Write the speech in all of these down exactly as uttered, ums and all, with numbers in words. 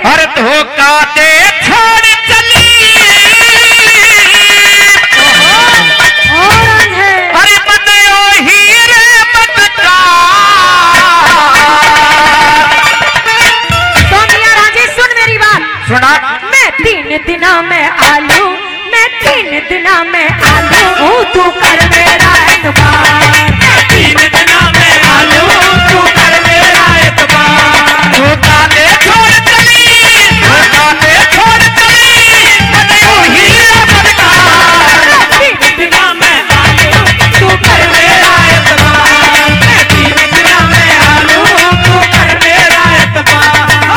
अरे धोखा दे छोड़ चली अरे बनो हीरे बदका सोनिया राजी सुन मेरी बात सुना। मैं तीन दिना में आलू मैं तीन दिना में आलू हूँ तू कर मेरा एतबार तीन दिना में आलू तू कर मेरा एतबार धोखा दे छोड़ चली धोखा दे छोड़ चली बनो हीरे बदका तीन दिना में आलू तू कर मेरा एतबार तीन दिना में आलू तू कर मेरा एतबार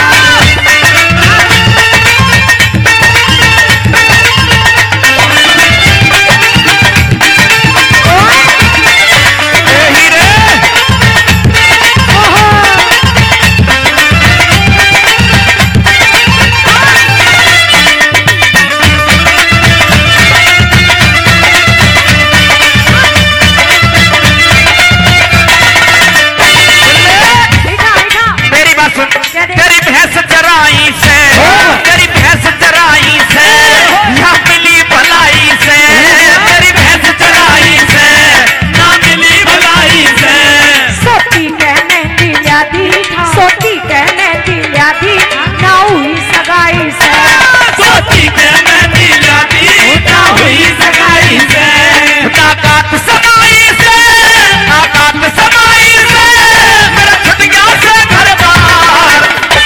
तेरी भैंस चराई से तेरी भैंस चराई से ना मिली भलाई से तेरी भैंस चराई से ना मिली भलाई से सोती कहने दिया दी सोती कहने दिया दी ना हुई सगाई से सोती कहने दिया दी ना हुई सगाई से ताकत समाई से ताकत समाई से मेरा छुट गया से घर बार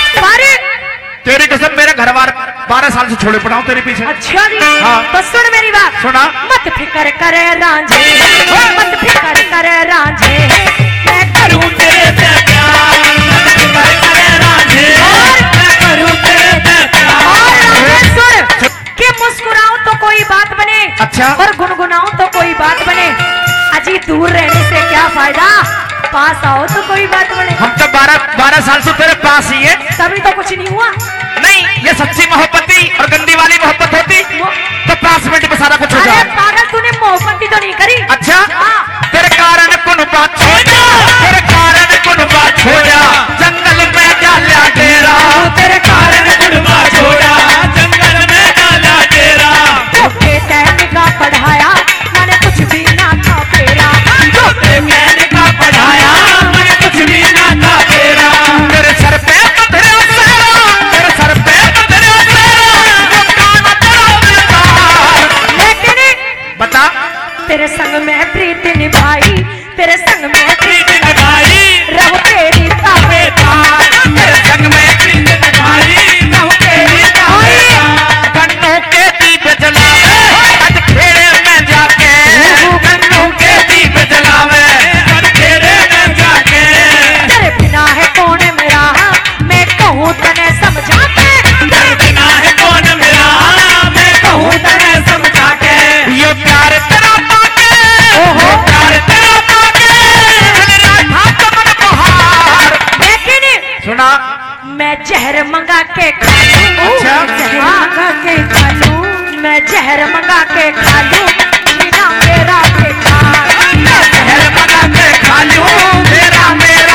तेरी कसम मेरे घर बार बारह साल से छोड़े पड़ा हूं तेरे पीछे। अच्छा जी हाँ। तो सुन मेरी बात सुना। मत फिकर करे रांझे मत फिकर करे रांझे मैं करूं तेरे से प्यार मत फिकर करे रांझे मैं करूं तेरे से प्यार। और रांझे सुन कि मुस्कुराऊं तो कोई बात बने अच्छा। और गुनगुनाऊं तो कोई बात बने अजी दूर रहने से क्या फायदा पास आओ तो कोई बात बने। हम तो बारह बारह साल से तेरे पास ही है तभी तो कुछ नहीं हुआ नहीं ये सच्ची मोहब्बत थी और गंदी वाली मोहब्बत होती तो पांच मिनट में सारा कुछ हो अरे जाए। पागल तूने मोहब्बत तो नहीं करी। अच्छा हाँ। तेरे कारण कुन बात छोड़ा तेरे कारण कुन बात छोड़ा जंगल में डाला डेरा तेरे कारण कुन बात छोड़ा जंगल में डाला डेरा धोखे तैन का पढ़ाया मैंने कुछ भी ना था फेरा धोखे मैंने का पढ़ाया मैंने कुछ भी ना था तेरा तेरे सर पे पत्थर सेरा तेरे सर पे पत्थर सेरा वो कान तेरा बेकार लेकिन बता तेरे संग में प्रीत निभाई तेरे संग में प्रीत निभाई रब तेरी ताबेदार तेरे संग में प्रीत निभाई रहूं तेरी ताबेदार कन्नों के दीप जलावे आज खेड़े में जाके कन्नों के दीप जलावे आज खेड़े में जाके तेरे बिना है कौन मेरा मैं कहूँ तने समझा के तेरे बिना है कौन मेरा मैं कहूँ तने समझा के ये प्यार तेरा पाके ओहो प्यार तेरा पाके मेरा हाथ मन बहार लेकिन सुना मैं जहर मंगा के खा लूं अच्छा। जहर मंगा के खा लूं मैं जहर मंगा के खा लूं बिना मेरा बेकार जहर मंगा के खा लूं मेरा मेरा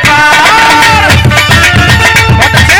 इतबार बहुत अच्छे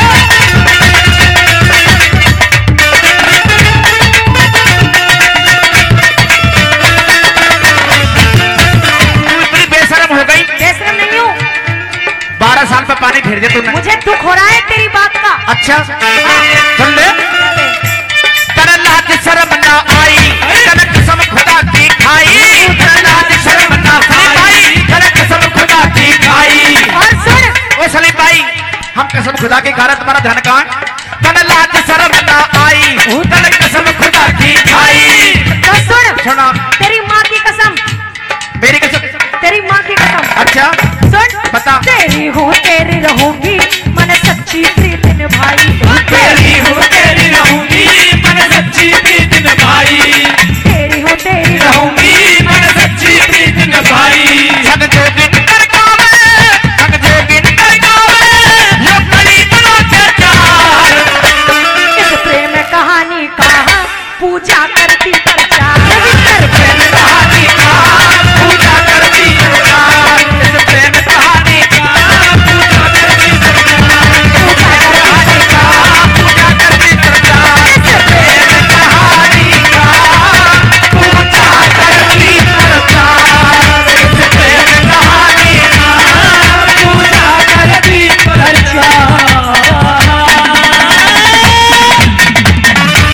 तू इतनी बेशरम हो गई बेशरम नहीं हूँ बारह साल पे पानी फेर दे तूने मुझे दुख हो रहा है तेरी बात का अच्छा सुन ले तेरे लाज शर्म ना आई तेरे कसम खुदा की खाई तेरे लाज शर्म ना आई तेरे कसम खुदा की खाई और सुन ओ सलीम भाई हम कसम खुदा की खा रहे तुम्हारा ध्यान कहाँ है तेरे लाज शर्म ना आई तेरे कसम खुदा की खाई तो सुन सुना तेरी माँ की कसम मेरी कसम तेरी माँ की कसम अच्छा सुन बता तेरी हूँ तेरी रहूंगी